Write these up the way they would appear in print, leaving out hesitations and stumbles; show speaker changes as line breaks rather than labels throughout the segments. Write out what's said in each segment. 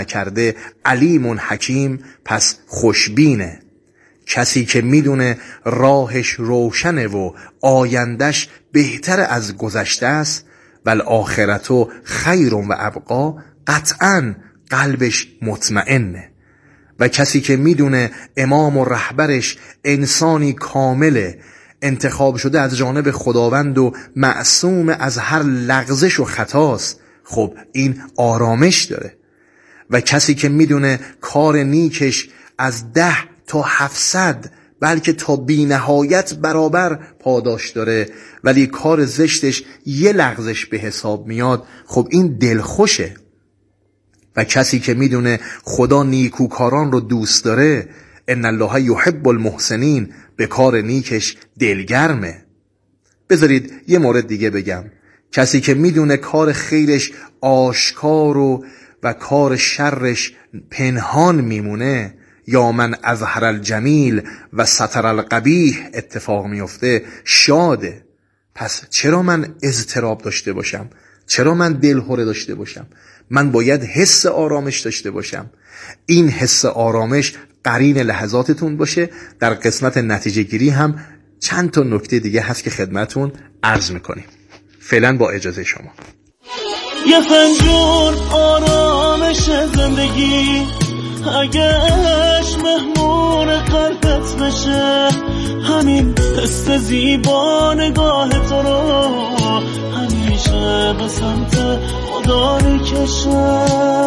نکرده علیم حکیم پس خوشبینه. کسی که میدونه راهش روشنه و آیندش بهتر از گذشته است، والآخرت خیر و ابقا، قطعاً قلبش مطمئنه. و کسی که میدونه امام و رهبرش انسانی کامله، انتخاب شده از جانب خداوند و معصوم از هر لغزش و خطاست، خب این آرامش داره. و کسی که میدونه کار نیکش از 10 تا 700 بلکه تا بی نهایت برابر پاداش داره، ولی کار زشتش یه لغزش به حساب میاد، خب این دلخوشه. و کسی که میدونه خدا نیکوکاران رو دوست داره، ان الله یحب المحسنین، به کار نیکش دلگرمه. بذارید یه مورد دیگه بگم. کسی که میدونه کار خیرش آشکار و کار شرش پنهان میمونه، یا من اظهر الجمیل و ستر القبیح اتفاق میفته، شاده. پس چرا من اضطراب داشته باشم؟ چرا من دلهره داشته باشم؟ من باید حس آرامش داشته باشم. این حس آرامش قرین لحظاتتون باشه. در قسمت نتیجه گیری هم چند تا نکته دیگه هست که خدمتون عرض میکنیم. فعلا با اجازه شما.
یه فنجون آرامش زندگی، اگهش مهمون قلبت بشه، همین حس زیبا نگاه تو رو همیشه به سمت خدا میکشه.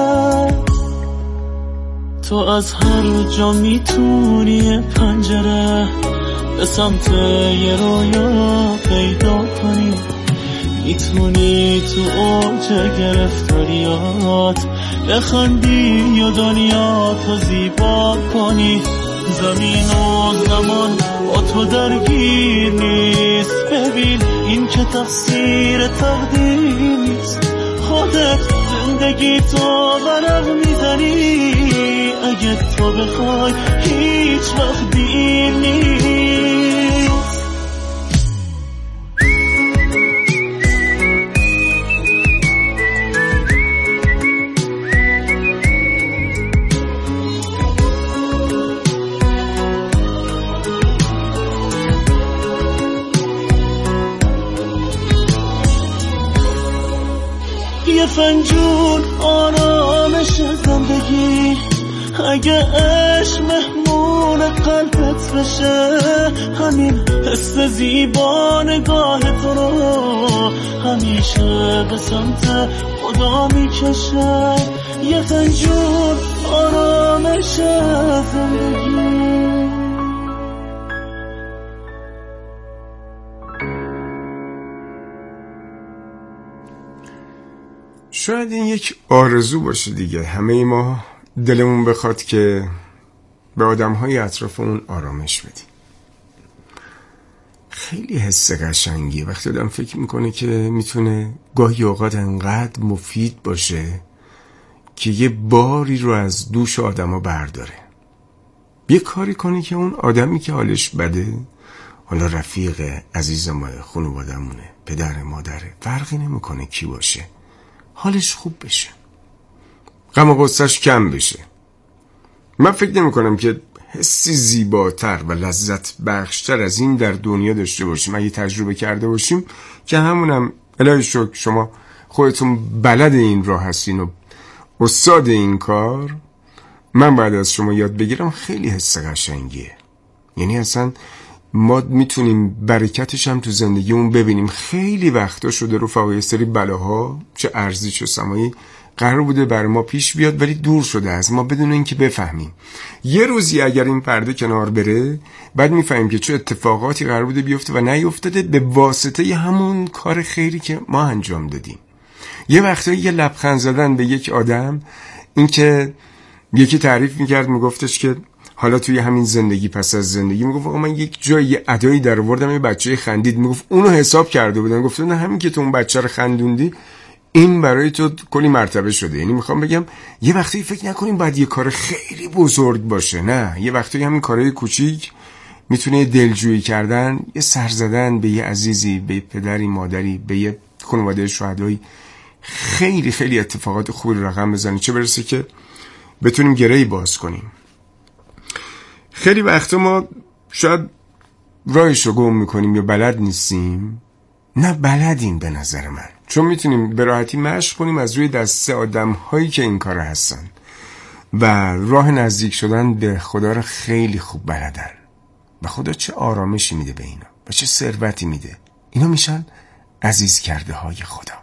تو از هر جا میتونی پنجره به سمت یه رویا پیدا کنی، میتونی تو اوج گرفتاریات بخندی یا دنیا تو زیبا کنی. زمین و زمان با تو درگیر نیست، ببین این که تقصیر تقدیر نیست. خودت زندگی تو ورق میزنی، اگه تو بخوای هیچ وقت دیر نیست. یه فنجون آرامش زندگی، اگه عشق مهمون قلبت بشه، همین حس زیبا نگاه تو رو همیشه به سمت خدا میکشه. یه فنجون آرامش زندگی.
شاید این یک آرزو باشه دیگه. همه ما دلمون بخواد که به آدم‌های اطرافمون آرامش بدیم. خیلی حس قشنگیه وقتی آدم فکر میکنه که میتونه گاهی اوقات انقدر مفید باشه که یه باری رو از دوش آدم‌ها برداره. یه کاری کنه که اون آدمی که حالش بده، حالا رفیق عزیز ما، خانواده‌مونه، پدر، مادره، فرقی نمیکنه کی باشه، حالش خوب بشه، غم و غصه‌اش کم بشه. من فکر نمی کنم که حسی زیباتر و لذت بخشتر از این در دنیا داشته باشیم. اگه تجربه کرده باشیم که همونم الهی شکر شما خودتون بلد این راه هستین و استاد این کار، من بعد از شما یاد بگیرم. خیلی حس قشنگیه. یعنی اصلا ما میتونیم برکتش هم تو زندگیمون ببینیم. خیلی وقتا شده رفقا یه سری بلاها، چه ارضی چه سمایی، قرار بوده بر ما پیش بیاد ولی دور شده از ما بدون اینکه بفهمیم. یه روزی اگر این پرده کنار بره، بعد میفهمیم که چه اتفاقاتی قرار بوده بیفته و نیفتاده به واسطه همون کار خیری که ما انجام دادیم. یه وقتا یه لبخند زدن به یک آدم، این که یکی تعریف میکرد میگفتش که حالا توی همین زندگی، پس از زندگی، میگفت آقا من یک جای یه ادایی در آوردم، یه بچه خندید، میگفت اونو حساب کرده بودن، گفتن نه همین که تو اون بچه رو خندوندی این برای تو کلی مرتبه شده. یعنی میخوام بگم یه وقتی فکر نکنیم باید یه کار خیلی بزرگ باشه، نه، یه وقتی همین کارهای کوچیک میتونه دلجویی کردن، یه سر زدن به یه عزیزی، به پدری، مادری، به یه خانواده شهدایی، خیلی خیلی اتفاقات خوبی رقم بزنه. چه برسه که بتونیم گره‌ای باز کنیم. خیلی وقتا ما شاید راهش رو گم میکنیم یا بلد نیستیم. نه بلدیم به نظر من، چون میتونیم به راحتی مشق کنیم از روی دسته آدم هایی که این کار هستن و راه نزدیک شدن به خدا رو خیلی خوب بلدن و خدا چه آرامشی میده به اینا و چه ثروتی میده. اینا میشن عزیز کرده های خدا.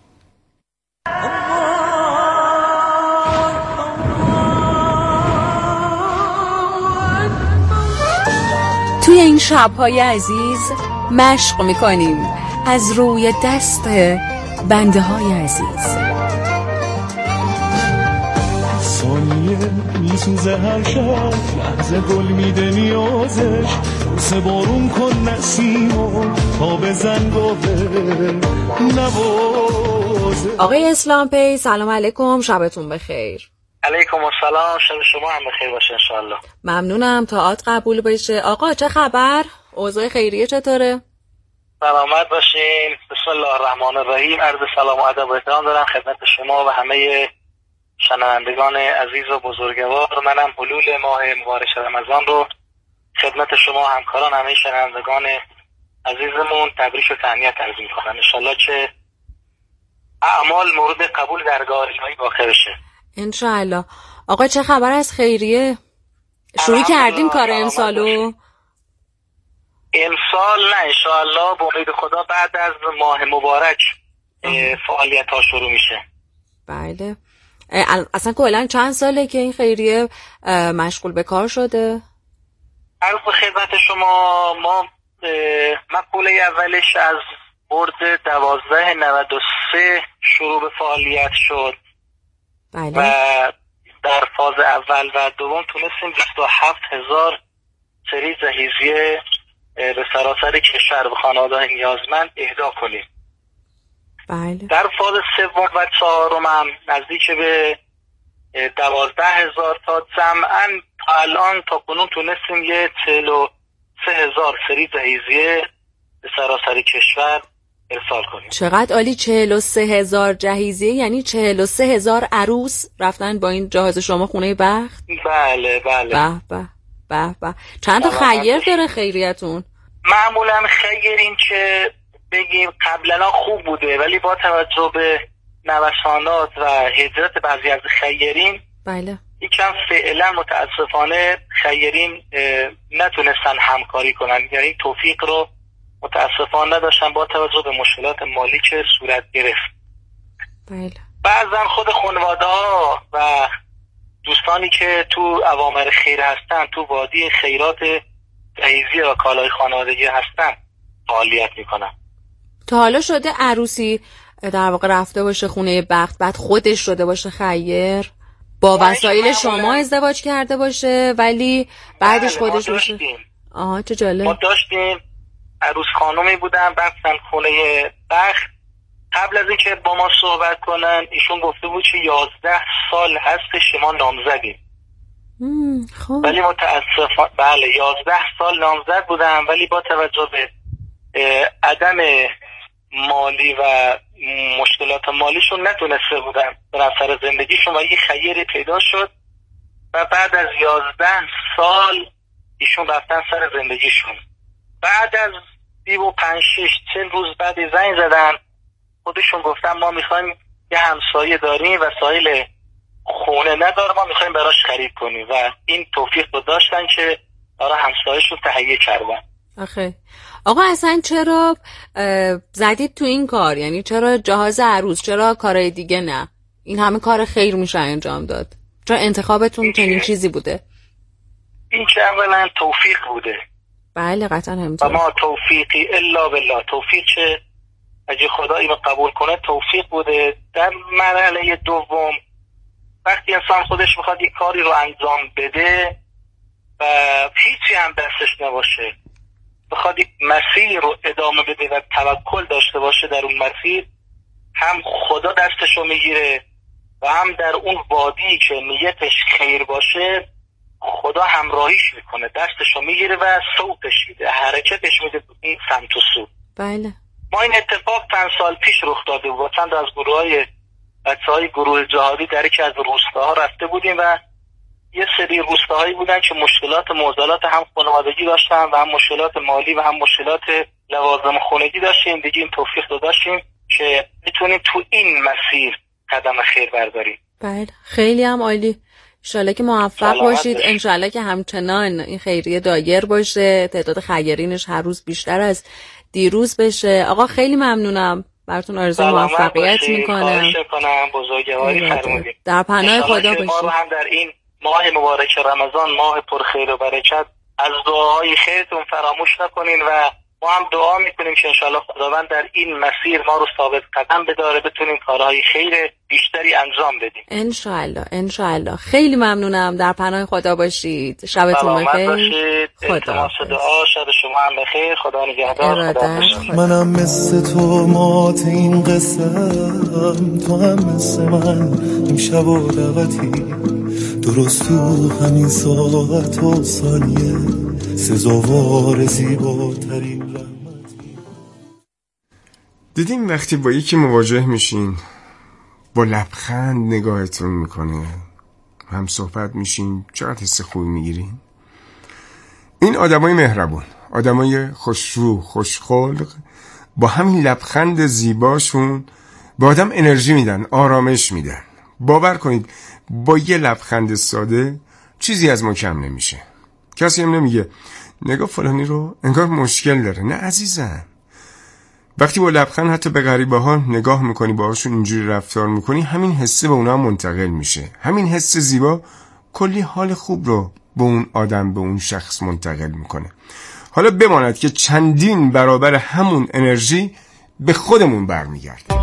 توی این شب‌های عزیز مشق می‌کنیم از روی دست بنده‌های عزیز.
ثانیه میسوزه هر شب، لحظه گل میده نیازش، بوسه بارون کن نسیمو تا بزن گوه نوازه.
آقای اسلام پی، سلام علیکم، شبتون بخیر.
علیکم السلام، شب شما هم بخیر باشه انشالله.
ممنونم، طاعت قبول بشه. آقا چه خبر؟ اوضاع خیریه چطوره؟
سلامت باشین. بسم الله الرحمن الرحیم. عرض سلام و ادب و احترام دارم خدمت شما و همه شنوندگان عزیز و بزرگوار. منم حلول ماه مبارک رمضان رو خدمت شما همکاران همه شنوندگان عزیزمون تبریک و تهنیت عرض می‌کنم. انشالله که اعمال مورد قبول درگاه الهی واقع بشه
انشالله. آقا چه خبر از خیریه؟ شروع کردیم کار امسالو؟
امسال نه، انشالله با امید خدا بعد از ماه مبارک فعالیت ها شروع میشه.
بله. اصلا کلا چند ساله که این خیریه مشغول به کار شده؟
عرض خدمت شما، ما مقوله اولش از برد 12/93 شروع به فعالیت شد.
بله.
و در فاز اول و دوم تونستیم 27,000 سری جهیزیه به سراسر کشور و خانواده‌های نیازمند اهدا کنیم.
بله.
در فاز سوم و چهارم هم نزدیک به 12,000 تا جمعاً تا الان تا کنون تونستیم یه 43,000 سری جهیزیه به سراسر کشور ارسال کنیم.
چقدر عالی. 43,000 جهیزیه یعنی 43,000 عروس رفتن با این جهاز شما خونه بخت؟
بله بله.
به به به به. چند تا خیر داره خیریتون؟
معمولا خیر این که بگیم قبلا خوب بوده، ولی با توجه به نوسانات و هجرت بعضی از خیرین
بله
یکم فعلا متاسفانه خیرین نتونستن همکاری کنن، یعنی توفیق رو متاسفانه نداشتن با توجه به مشکلات مالی که صورت گرفت.
بله.
بعضا خود خانواده ها و دوستانی که تو اوامر خیر هستن، تو وادی خیرات جهیزی و کالای خانوادگی هستن فعالیت میکنن.
تا حالا شده عروسی در واقع رفته باشه خونه بخت بعد خودش شده باشه خیر، با وسایل شما ازدواج کرده باشه ولی بعدش خودش باشه؟ آها چه جالب.
ما داشتیم عروس خانومی بودن رفتن خونه بخت. قبل از اینکه با ما صحبت کنن ایشون گفته بود که 11 سال هست شما نامزدیم.
خب.
ولی متاسفانه بله 11 سال نامزد بودن، ولی با توجه به عدم مالی و مشکلات مالیشون نتونسته بودن برن سر زندگیشون و یه خیری پیدا شد و بعد از 11 سال ایشون رفتن سر زندگیشون. بعد از 35-40 روز بعد زنگ زدن، خودشون گفتن ما میخوایم یه همسایه داریم و سایل خونه نداره، ما میخوایم براش خرید کنیم و این توفیق رو داشتن که برای همسایه‌شون تهیه کردن.
آخه آقا اصلا چرا زدید تو این کار؟ یعنی چرا جهاز عروس، چرا کارهای دیگه نه؟ این همه کار خیر میشه انجام داد. چرا انتخابتون چنین چیزی بوده؟
این که اولا توفیق بوده.
بله قطعا همینطور.
و ما توفیقی الا بالله، توفیق که اگه خدا اینو قبول کنه توفیق بوده. در مرحله دوم وقتی انسان خودش میخواد یک کاری رو انجام بده و هیچی هم دستش نباشه، بخواد یک مسیر رو ادامه بده و توکل داشته باشه در اون مسیر، هم خدا دستش رو میگیره و هم در اون وادی که نیتش خیر باشه خدا همراهیش میکنه، دستش رو میگیره و صوتش میده، حرکتش میده این سمت و سو.
بله.
ما این اتفاق 5 سال پیش رخ داده بود. چند از گروه‌های بچه‌های گروه جهادی در یکی از روستاها رفته بودیم و یه سری روستاهایی بودن که مشکلات معضلات هم خانوادگی داشتن و هم مشکلات مالی و هم مشکلات لوازم خانگی داشتیم. دیگه این توفیق رو داشتیم که میتونیم تو این مسیر قدم خیر برداریم.
بله خیلی هم عالی. انشالله که موفق باشید، انشالله که همچنان این خیریه دایر باشه، تعداد خیرینش هر روز بیشتر از دیروز بشه. آقا خیلی ممنونم، براتون آرزوی موفقیت میکنم.
بزرگواری فرمودید.
در پناه خدا باشید.
ما رو هم در این ماه مبارک رمضان، ماه پر خیر و برکت، از دعاهای خیرتون فراموش نکنین و ما هم دعا میکنیم که انشالله خداوند در این مسیر ما رو ثابت قدم بداره، بتونیم کارهای خیر بیشتری انجام بدیم.
انشالله. خیلی ممنونم، در پناه خدا باشید. شبتون بخیر.
خدا دعا شب شما هم بخیر. خدا نگهدار.
منم مثل تو مات این قسم، تو هم مثل من این شب و دعوتی، درست تو همین ساعت و ثانیه سزاوار زیباترین رحمتی.
دیدیم وقتی با یکی مواجه میشین با لبخند نگاهتون میکنه، هم صحبت میشین، چقدر حس خوبی میگیرین. این آدمای مهربون، آدمای خوشرو خوشخلق، با همین لبخند زیباشون به آدم انرژی میدن، آرامش میدن. باور کنید با یه لبخند ساده چیزی از ما کم نمیشه. کسی هم نمیگه نگاه فلانی رو انگار مشکل داره. نه عزیزم، وقتی با لبخند حتی به غریبه ها نگاه میکنی، باهاشون اینجوری رفتار میکنی، همین حسه به اونا منتقل میشه. همین حس زیبا کلی حال خوب رو به اون آدم، به اون شخص منتقل میکنه. حالا بماند که چندین برابر همون انرژی به خودمون برمیگرده.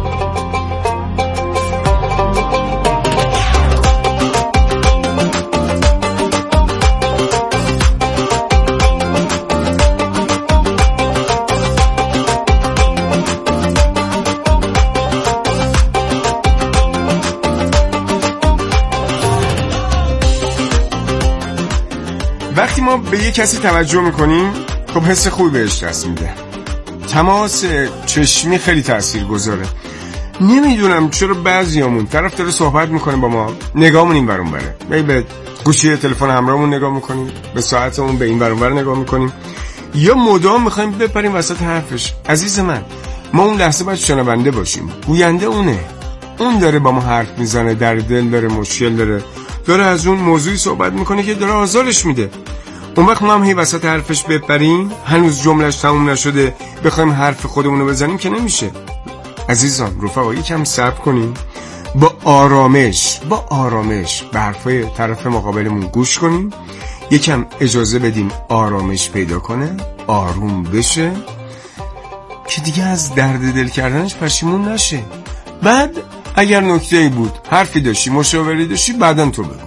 وقتی ما به یه کسی توجه میکنیم، خب حس خوبی بهش دست میده. تماس چشمی خیلی تأثیر گذاره. نمیدونم چرا بعضیامون طرف داره صحبت میکنه با ما، نگاهمون این برون بره، به گوشی تلفن همراهمون نگاه میکنیم، به ساعتمون به این برون بره نگاه میکنیم، یا مدام میخوایم بپریم وسط حرفش. عزیز من، ما اون لحظه باید شنونده باشیم. گوینده اونه، اون داره با ما حرف میزنه، در دل داره مشکل داره از اون موضوعی صحبت میکنه که داره آزارش میده. اون وقت ما هم هی وسط حرفش بپریم، هنوز جملهش تموم نشده بخوایم حرف خودمونو بزنیم که نمیشه. عزیزان رفقا، یکم صبر کنیم، با آرامش به حرفای طرف مقابلمون گوش کنیم، یکم اجازه بدیم آرامش پیدا کنه، آروم بشه، که دیگه از درد دل کردنش پشیمون نشه. بعد اگر نکته‌ای بود، حرفی داشتی، مشاوری داشتی، بعداً تو بگو.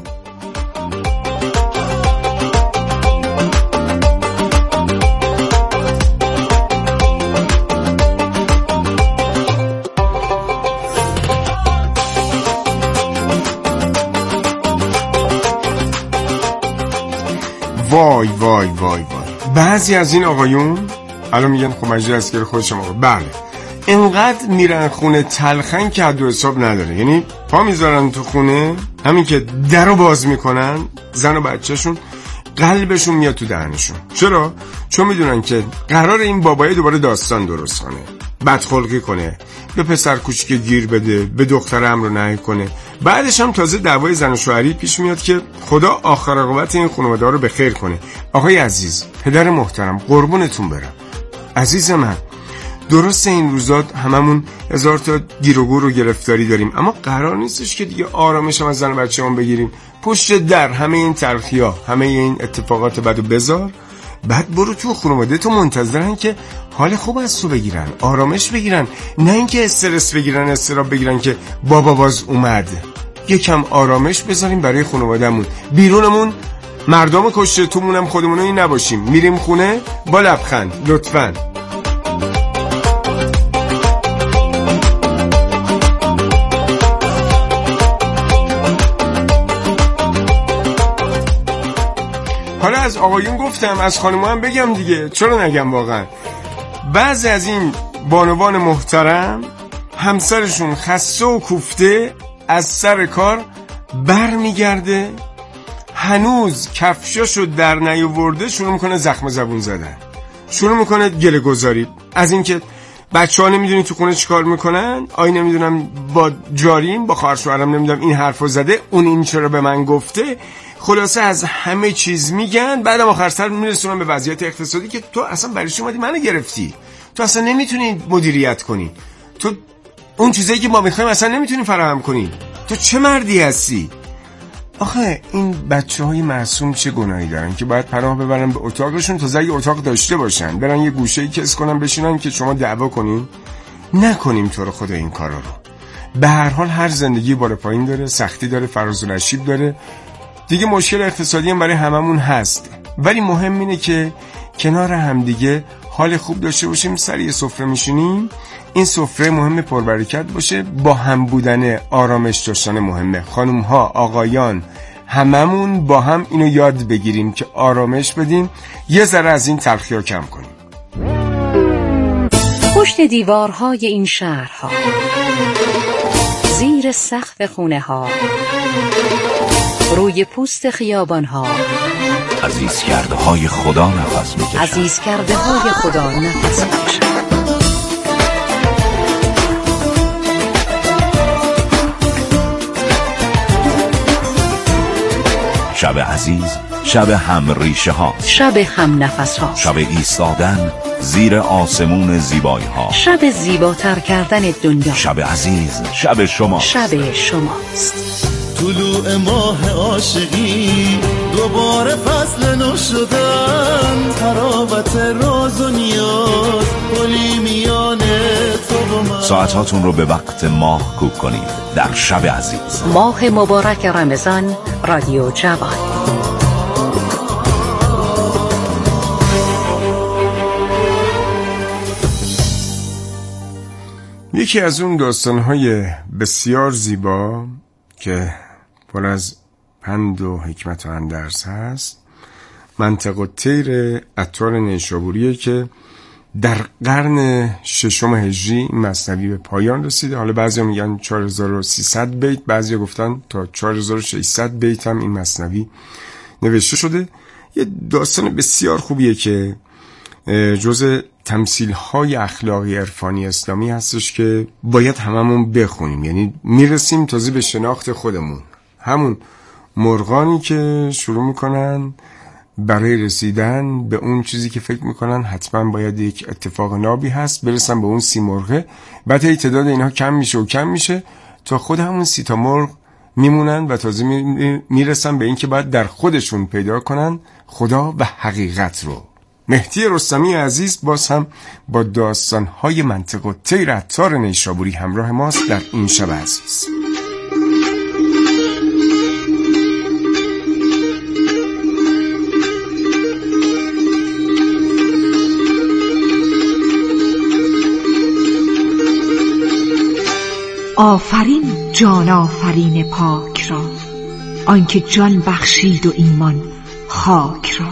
وای بعضی از این آقایون الان میگن خب مجری از که خودشم آقا، بله اینقدر میرن خونه تلخن که حد و حساب نداره. یعنی پا میذارن تو خونه، همین که درو باز میکنن، زن و بچهشون قلبشون میاد تو دهنشون. چرا؟ چون میدونن که قرار این بابایی دوباره داستان درست کنه، بدخلقی کنه، به پسر کوچیک گیر بده، به دختر امر نهی کنه. بعدش هم تازه دعوای زن و شوهری پیش میاد که خدا آخر عاقبت این خانواده رو به خیر کنه. آقای عزیز، پدر محترم، قربونتون برم. عزیز من، درسته این روزات هممون هزار تا گیر و گور و گرفتاری داریم، اما قرار نیستش که دیگه آرامش هم از زن و بچه‌مون بگیریم. پشت در همه این تلخی‌ها، همه این اتفاقات بدو بذار، بعد برو تو خانواده تو منتظرن که حال خوب از تو بگیرن، آرامش بگیرن، نه اینکه استرس بگیرن، استراب بگیرن که بابا باز اومد. یکم آرامش بذاریم برای خانوادهمون. بیرونمون مردم کشته، تومونم خودمون این نباشیم. میریم خونه با لبخند، لطفاً. حالا از آقایون گفتم، از خانم‌ها هم بگم دیگه، چرا نگم واقعا. بعضی از این بانوان محترم همسرشون خسته و کوفته از سر کار بر میگرده، هنوز کفشاشو در نیاورده شروع میکنه زخم زبون زدن، شروع میکنه گله گذاری از اینکه بچه‌ها نمیدونی تو خونه چیکار میکنن، آی نمیدونم با جاریم با خواهر شوهرم نمیدونم این حرفو زده، اون این چرا به من گفته. خلاصه از همه چیز میگن، بعدم آخر سر میرسونن به وضعیت اقتصادی که تو اصلا برای چی اومدی منو گرفتی، تو اصلا نمیتونی مدیریت کنی، تو اون چیزایی که ما میخوایم اصلا نمیتونی فراهم کنی، تو چه مردی هستی. آخه این بچه‌های معصوم چه گناهی دارن که باید پناه ببرن به اتاقشون تا اگه اتاق داشته باشن برن یه گوشه‌ای کس کنن بشینن که شما دعوا کنین؟ نکنیم تو رو خدا این کارا رو. به هر حال هر زندگی بالا پایین داره، سختی داره، فراز و نشیب داره دیگه. مشکل اقتصادی هم برای هممون هست، ولی مهم اینه که کنار همدیگه حال خوب داشته باشیم. سر یه سفره میشینیم، این سفره مهمه پربرکت باشه، با هم بودن، آرامش داشتن مهمه. خانم ها، آقایان، هممون با هم اینو یاد بگیریم که آرامش بدیم، یه ذره از این تلخی‌ها کم کنیم.
پشت دیوارهای این شهرها، زیر سقف خونه ها، روی پوست خیابان ها،
عزیز کرده های خدا نفس میکشن.
عزیز کرده های خدا نفس میکشن.
شب عزیز، شب هم ریشه ها،
شب هم نفس ها،
شب ایستادن زیر آسمون زیبایی ها،
شب زیباتر کردن دنیا.
شب عزیز، شب شما،
شب شماست.
طلوع ماه عاشقی، دوباره فصل نو شدن، تراوت راز و نیاز، پلی میان تو و من.
ساعتاتون رو به وقت ماه کوک کنید در شب عزیز.
ماه مبارک رمضان، رادیو جوان.
یکی از اون داستان‌های بسیار زیبا که پر از پند و حکمت و اندرس هست، منطق الطیر عطار نیشابوریه که در قرن ششم هجری مثنوی به پایان رسیده. حالا بعضی میگن 4300 بیت، بعضی گفتن تا 4600 بیت هم این مثنوی نوشته شده. یه داستان بسیار خوبیه که جزء تمثیل‌های اخلاقی عرفانی اسلامی هستش که باید هممون بخونیم. یعنی میرسیم تازه به شناخت خودمون، همون مرغانی که شروع میکنن برای رسیدن به اون چیزی که فکر میکنن حتما باید یک اتفاق نابی هست، برسن به اون 30 مرغه. بعد هی تعداد اینها کم میشه و کم میشه تا خود همون 30 تا مرغ میمونن و تازه میرسن به این که باید در خودشون پیدا کنن خدا و حقیقت رو. مهدی رستمی عزیز باز هم با داستان‌های منطق الطیر عطار نیشابوری همراه ماست در این شب عزیز.
آفرین جان آفرین پاک را، آنکه جان بخشید و ایمان خاک را.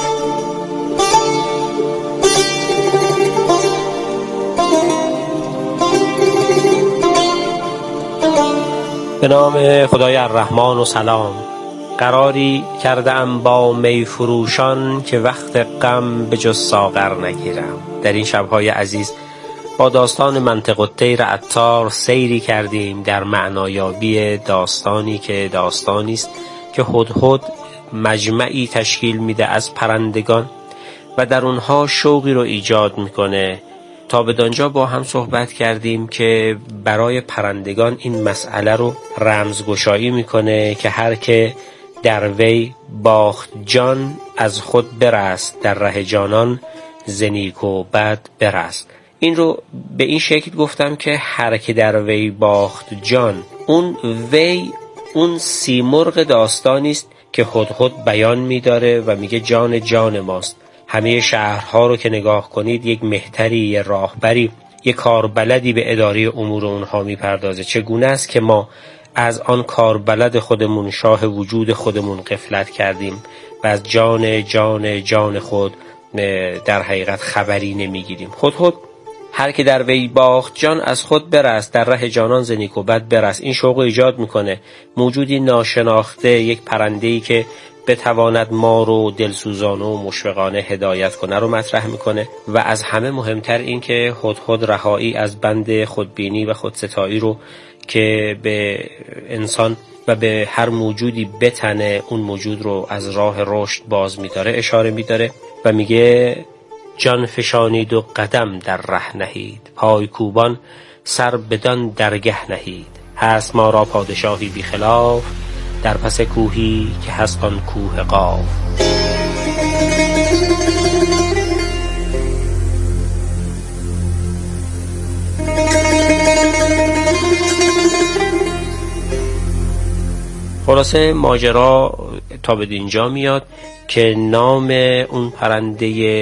به نام خدای الرحمن و سلام. قراری کردم با می فروشان که وقت غم به جز ساغر نگیرم. در این شبهای عزیز با داستان منطق الطیر عطار سیری کردیم در معنایابی داستانی که داستانی است که هدهد مجمعی تشکیل میده از پرندگان و در اونها شوقی رو ایجاد میکنه. تا به دانجا با هم صحبت کردیم که برای پرندگان این مسئله رو رمزگشایی میکنه که هر که در وی باخت جان از خود برست، در ره جانان ز نیک و بد برست. این رو به این شکل گفتم که هر که در وی باخت جان، اون وی اون 30 مرغ داستانی است که هدهد بیان می‌داره و میگه جان جان ماست. همه شهرها رو که نگاه کنید یک مهتری، یک راهبری، یک کاربلدی به اداره امور اونها میپردازه. چگونه است که ما از آن کاربلد خودمون، شاه وجود خودمون غفلت کردیم و از جان جان جان خود در حقیقت خبری نمیگیریم. هدهد هر که در وی باخت جان از خود برست، در ره جانان ز نیک و بد برست. این شوق ایجاد میکنه. موجودی ناشناخته، یک پرنده‌ای که بتواند ما رو دلسوزانه و مشفقانه هدایت کنه رو مطرح میکنه و از همه مهمتر این که هدهد رهایی از بند خودبینی و خودستایی رو که به انسان و به هر موجودی بتنه اون موجود رو از راه رشد باز می‌داره اشاره می‌داره و میگه جان فشانید و قدم در ره نهید، پای کوبان سر بدان درگه نهید. هست ما را پادشاهی بی خلاف، در پس کوهی که هست آن کوه قاف. خلاصه ماجرا تا به اینجا میاد که نام اون پرنده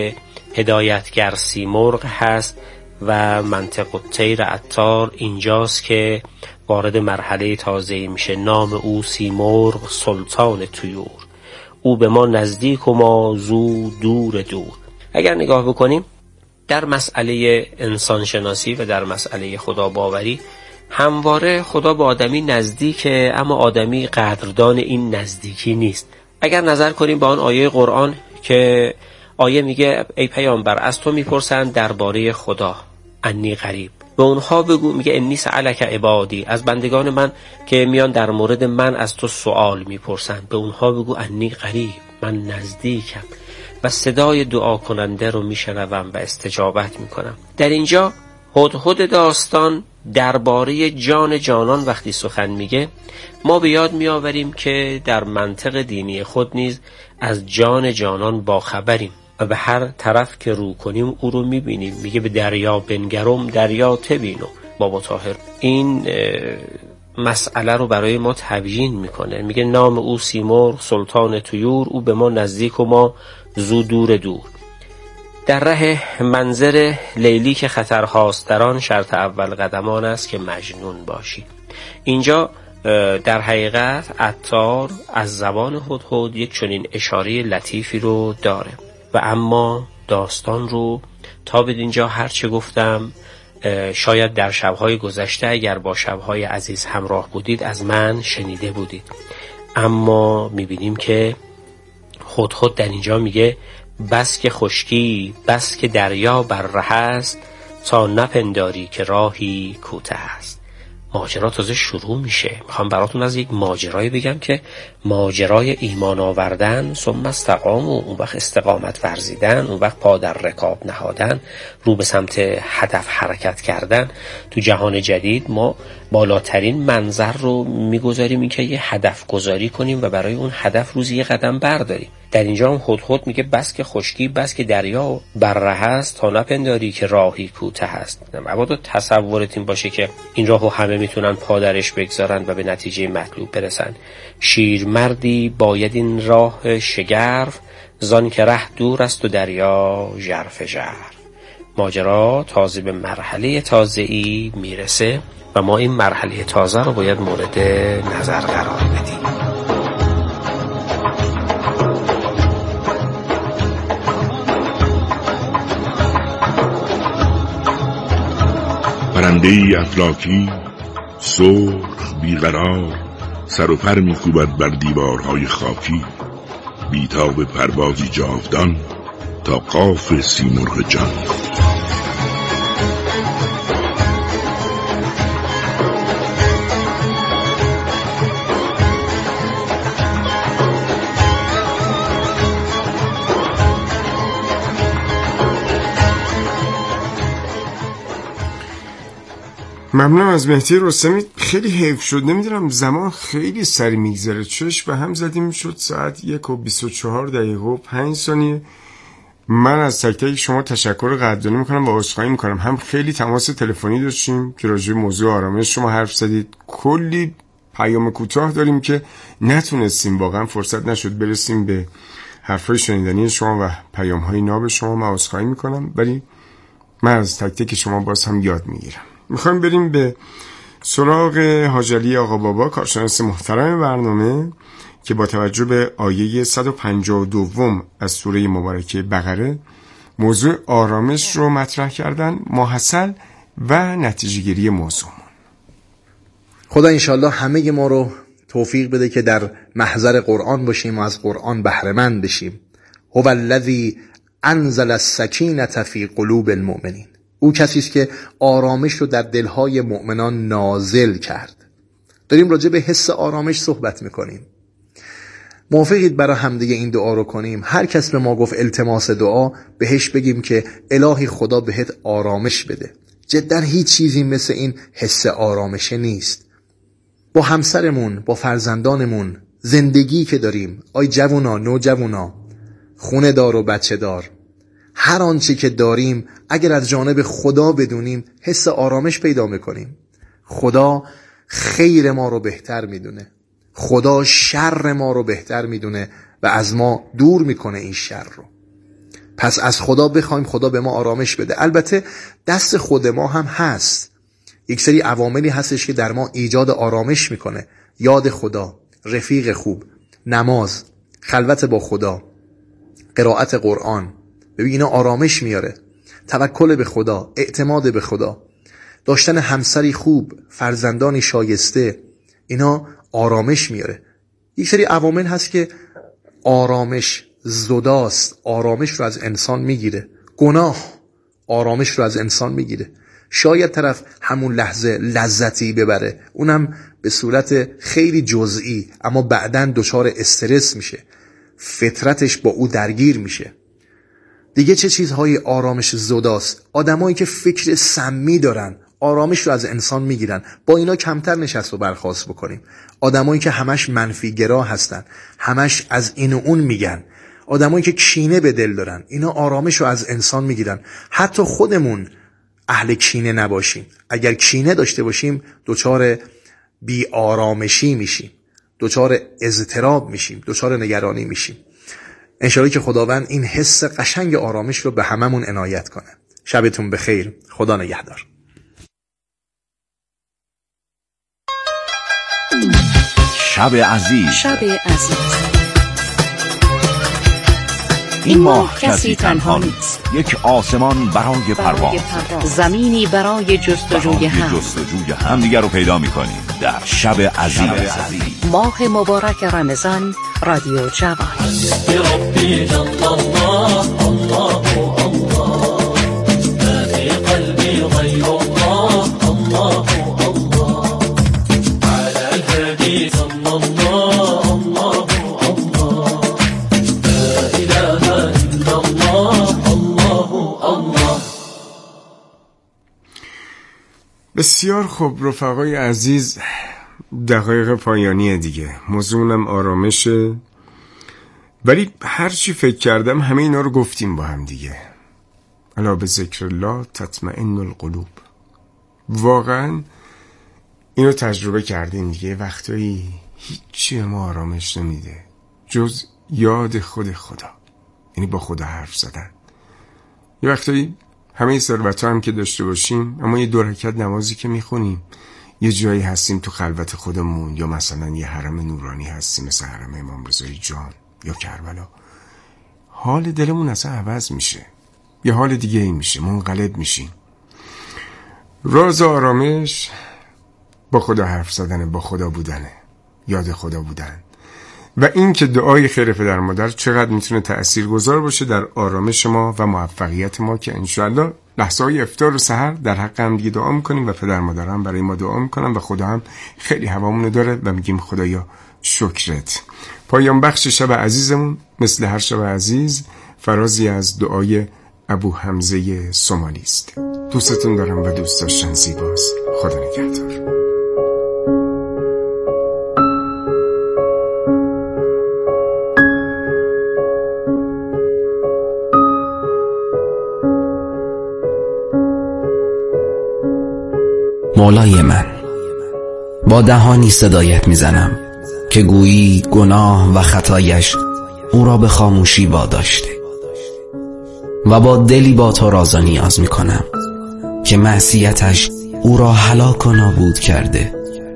هدایتگر سیمرغ هست و منطق الطیر عطار اینجاست که وارد مرحله تازه‌ای میشه. نام او سیمرغ سلطان طیور، او به ما نزدیک و ما زو دور دور. اگر نگاه بکنیم در مسئله انسانشناسی و در مسئله خدا باوری همواره خدا با آدمی نزدیکه، اما آدمی قدردان این نزدیکی نیست. اگر نظر کنیم به آن آیه قرآن که آیه میگه ای پیامبر از تو میپرسند درباره خدا، انی قریب، به اونها بگو، میگه انی سألک عبادی، از بندگان من که میان در مورد من از تو سوال میپرسند، به اونها بگو انی قریب، من نزدیکم و صدای دعا کننده رو میشنوم و استجابت میکنم. در اینجا هدهد داستان درباره جان جانان وقتی سخن میگه، ما به یاد میآوریم که در منطق دینی خود نیز از جان جانان باخبریم و به هر طرف که رو کنیم او رو میبینیم. میگه به دریا بنگرم دریا تبینو. بابا طاهر این مسئله رو برای ما تبیین میکنه. میگه نام او سیمرغ سلطان طیور، او به ما نزدیک و ما زو دور دور. در ره منظر لیلی که خطرهاست در آن، شرط اول قدمان است که مجنون باشی. اینجا در حقیقت عطار از زبان هدهد یک چنین اشاره لطیفی رو داره و اما داستان رو تا به اینجا هرچه گفتم شاید در شبهای گذشته اگر با شبهای عزیز همراه بودید از من شنیده بودید، اما میبینیم که هدهد در اینجا میگه بس که خشکی بس که دریا بر ره است، تا نپنداری که راهی کوته است. ماجرا تازه شروع میشه. میخوام براتون از یک ماجرایی بگم که ماجرای ایمان آوردن، ثم استقام، و اون وقت استقامت ورزیدن، اون وقت پا در رکاب نهادن، رو به سمت هدف حرکت کردن. تو جهان جدید ما بالاترین منظر رو میگذاریم این که یه هدف گذاری کنیم و برای اون هدف روزی یه قدم برداریم. در اینجا هم هدهد میگه بس که خشکی بس که دریا بر ره است، تا نپنداری که راهی کوته است. مبادا تصورت این باشه که این راهو همه میتونن پا درش بگذارن و به نتیجه مطلوب برسن. شیرمردی باید این راه شگرف، زان که ره دور است و دریا ژرف ژرف. ماجرا تازه به مرحله تازه‌ای میرسه و ما این مرحله تازه رو باید مورد نظر قرار بدیم.
پرنده‌ای افلاکی سرخ بیقرار، سر و پر می‌کوبد بر دیوارهای خاکی. بیتاب پروازی جاودان تا قاف سیمرغ جان.
ممنونم از مهدی رستمی. خیلی حیف شد، نمیدونم زمان خیلی سری میگذره، چش به هم زدیم شد ساعت 1:24:05. من از تک تک شما تشکر قدردانی میکنم و عذرخواهی میکنم. هم خیلی تماس تلفنی داشتیم که راجع به موضوع آرامش شما حرف زدید، کلی پیام کوتاه داریم که نتونستیم، واقعا فرصت نشد برسیم به حرفای شنیدنی شما و پیام‌های ناب شما. من عذرخواهی میکنم، ولی من از تک تک شما باز هم یاد میگیرم. میخوایم بریم به سراغ حاج علی آقا بابا، کارشناس محترم برنامه، که با توجه به آیه 152 از سوره مبارکه بقره موضوع آرامش رو مطرح کردن، ماحصل و نتیجه گیری موضوع.
خدا انشالله همه ما رو توفیق بده که در محضر قرآن باشیم و از قرآن بهره مند بشیم. هو الذی انزل السکینة فی قلوب المؤمنین. او کسی است که آرامش رو در دلهای مؤمنان نازل کرد. داریم راجع به حس آرامش صحبت میکنیم. موافقید برای همدیگه این دعا رو کنیم؟ هر کس به ما گفت التماس دعا، بهش بگیم که الهی خدا بهت آرامش بده. جدا هیچ چیزی مثل این حس آرامش نیست. با همسرمون، با فرزندانمون، زندگی که داریم، آی جوونا، نوجوانا، خونه دار و بچه دار، هر آنچه که داریم اگر از جانب خدا بدونیم حس آرامش پیدا میکنیم. خدا خیر ما رو بهتر میدونه، خدا شر ما رو بهتر میدونه و از ما دور میکنه این شر رو. پس از خدا بخوایم خدا به ما آرامش بده. البته دست خود ما هم هست. یک سری عواملی هستش که در ما ایجاد آرامش میکنه. یاد خدا، رفیق خوب، نماز، خلوت با خدا، قرائت قرآن، ببین اینا آرامش میاره. توکل به خدا، اعتماد به خدا، داشتن همسری خوب، فرزندانی شایسته، اینا آرامش میاره. یک سری عوامل هست که آرامش زداست، آرامش رو از انسان میگیره. گناه آرامش رو از انسان میگیره. شاید طرف همون لحظه لذتی ببره، اونم به صورت خیلی جزئی، اما بعداً دچار استرس میشه، فطرتش با او درگیر میشه. دیگه چه چیزهای آرامش زداست؟ آدمایی که فکر سمی دارن آرامش رو از انسان میگیرن. با اینا کمتر نشست و برخاست بکنیم. آدمایی که همش منفی گرا هستن، همش از این و اون میگن، آدمایی که کینه به دل دارن، اینا آرامش رو از انسان میگیرن. حتی خودمون اهل کینه نباشیم، اگر کینه داشته باشیم دچار بی آرامشی میشیم، دچار اضطراب میشیم، دچار نگرانی میشیم. انشالله که خداوند این حس قشنگ آرامش رو به هممون عنایت کنه. شبتون بخیر. خدا نگهدار.
شب عزیز.
شب عزیز.
این ماه کسی تنها نیست. یک آسمان برای پرواز،
زمینی برای جستجوی
هم دیگر رو پیدا می‌کنیم در شب عزیز.
ماه مبارک رمضان. رادیو جوان.
بسیار خوب رفقای عزیز، دقایق پایانی دیگه. موضوعم آرامشه، ولی هر چی فکر کردم همه اینا رو گفتیم با هم دیگه. الا به ذکر الله تطمئن القلوب. واقعا اینو تجربه کردیم دیگه. وقتایی هیچی ما آرامش نمیده جز یاد خود خدا، یعنی با خدا حرف زدن. یه وقتایی همه ثروت‌ها هم که داشته باشیم، اما یه 2 رکعت نمازی که میخونیم، یه جایی هستیم تو خلوت خودمون، یا مثلا یه حرم نورانی هستیم مثل حرم امام رضای جان یا کربلا، حال دلمون اصلا عوض میشه، یه حال دیگه ای میشه، منقلب میشیم. راز آرامش با خدا حرف زدنه، با خدا بودنه، یاد خدا بودن. و این که دعای خیر پدر مادر چقدر میتونه تأثیرگذار باشه در آرامش ما و موفقیت ما، که انشاءالله لحظه های افطار و سحر در حق هم دیگه دعا میکنیم و پدر مادر هم برای ما دعا میکنن و خدا هم خیلی هوامونو داره و میگیم خدایا شکرت. پایان بخش شب عزیزمون مثل هر شب عزیز فرازی از دعای ابو حمزه سومالی است. دوستتون دارم و دوست داشتن زیباست. خدا نگهدار.
مولای من، با دهانی صدایت میزنم که گویی گناه و خطایش او را به خاموشی واداشته، و با دلی با تو راز و نیاز میکنم که معصیتش او را هلاک و نابود کرده.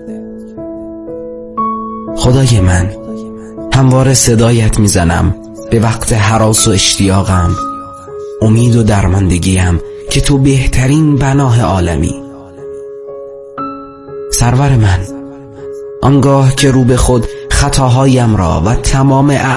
خدای من، همواره صدایت میزنم به وقت هراس و اشتیاقم، امید و درماندگیم که تو بهترین پناه عالمی. سرور من، آنگاه که رو به خود خطاهایم را و تمام